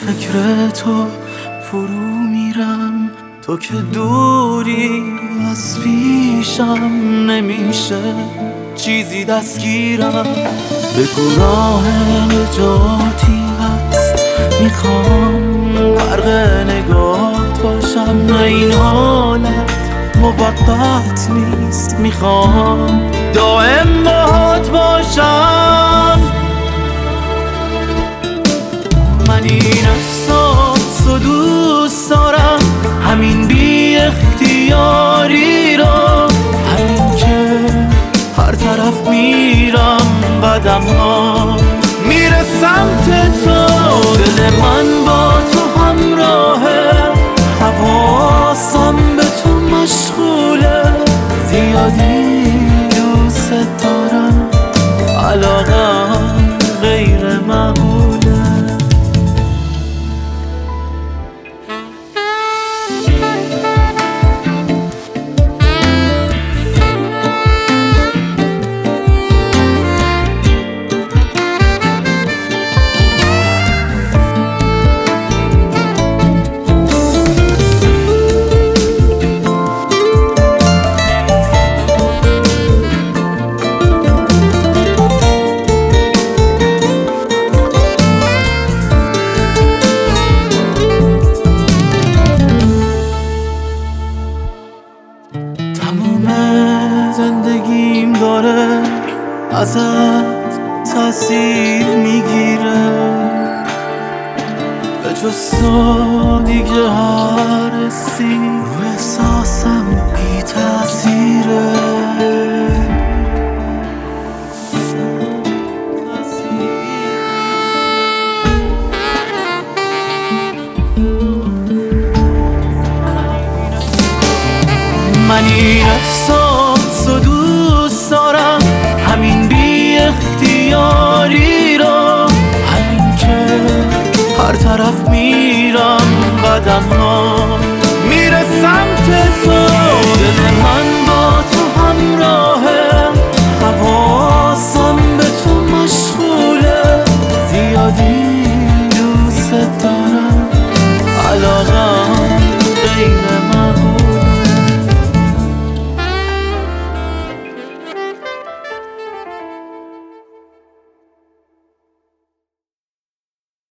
فکر تو فرو میرم، تو که دوری از پیشم نمیشه چیزی دستگیرم. بگو راه نجاتی هست، میخوام غرق نگاهت باشم. نه این حالت موقت نیست، میخوام دائم باهات باشم. من این احساس رو دوست دارم، همین بی اختیاری رو، همین که هر طرف میرم قدم ها میره سمت تو. دل من با تو همراهه، حواسم به تو مشغوله. زیادی دوست دارم، علاقم غیر معقوله. زندگیم داره ازت تاثیر میگیره، به جز تو دیگه هر حسی رو احساسم بی تاثیره. من این احساس رو دوست دارم، همین بی اختیاری رو، همین که هر طرف میرم قدم ها میره سمت تو. دل من